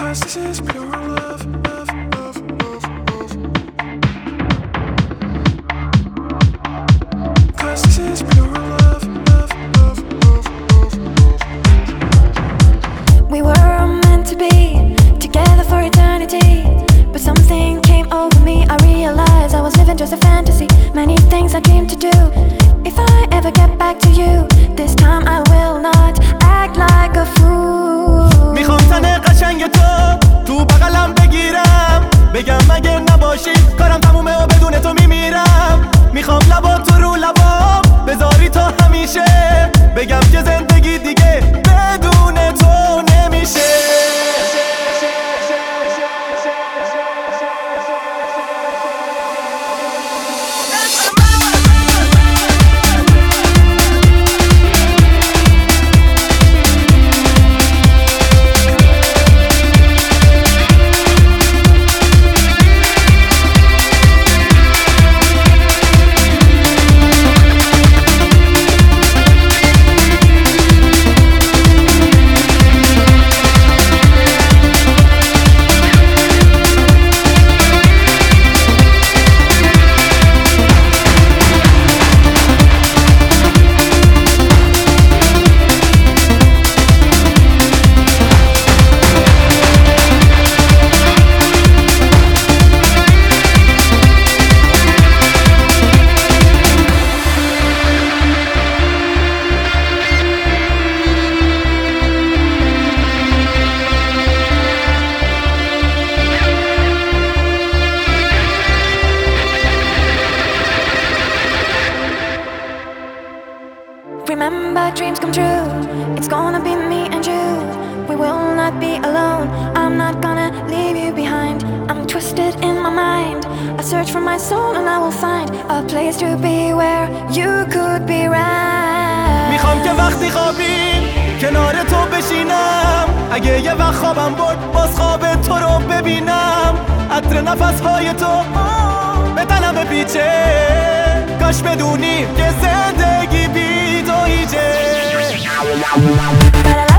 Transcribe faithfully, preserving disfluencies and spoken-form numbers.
'Cause this is pure love, love, love, love, love. 'Cause this is pure love, love, love, love, love, love. We were meant to be together for eternity, but something came over me. I realized I was living just a fantasy. Many things I dreamed to do. If I ever get back to you, this time I will not act like a fool. میخوام تن قشنگ تو تو بغلم بگیرم، بگم مگه نباشی کارم تمومه و بدون تو میمیرم. میخوام لبا تو رو لبا بذاری تا همیشه، بگم که زندگی دیگه بدون تو نمیشه. Remember, dreams come true. It's gonna be me and you. We will not be alone. I'm not gonna leave you behind. I'm twisted in my mind. I search for my soul and I will find a place to be where you could be right. میخوام که وقتی خوابیم کنار تو بشینم، اگه یه وقت خوابم برد باز خواب تو رو ببینم. عطر نفسهای تو به تنم بپیچه، کاش بدونی که زندگی بی تو هیچه.